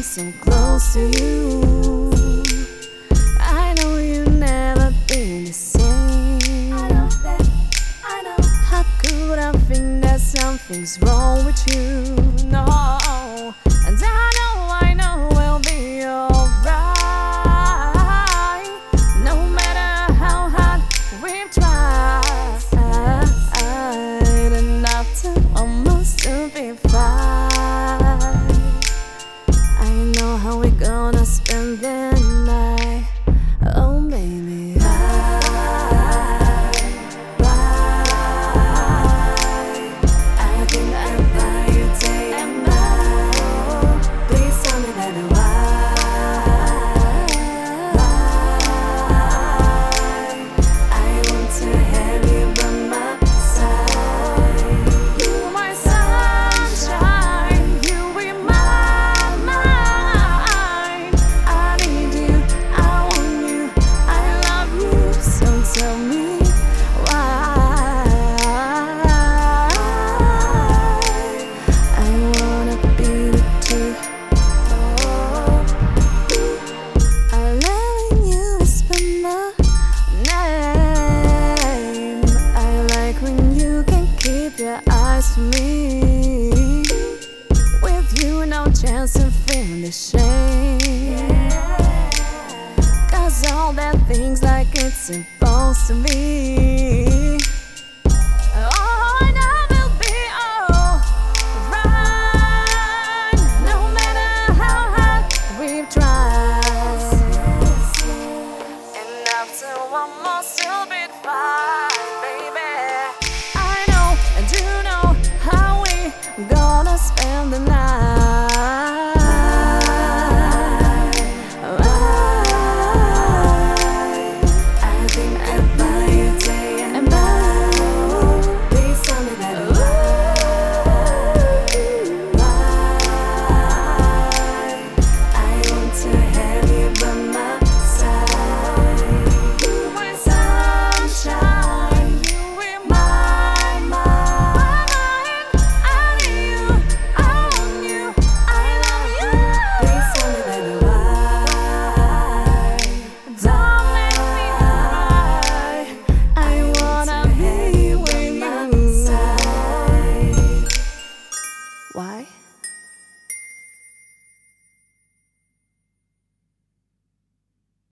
so close to you. I know you've never been the same. I know that, I know. How could I think that something's wrong with you? No, and I know we'll be alright. No matter how hard we've tried, enough to almost to be fine. I know how we're gonna spend the night. Oh baby, I think I'll buy you day and night. Please tell me that I want to have you by my side. you my sunshine, you in my mind. I need you, I want you, I love you. So tell me why. I wanna be with you. I'm letting you whisper my name. I like when you can keep your eyes to me. With you, no chance to feel the shame. Cause all that things like it's supposed to be.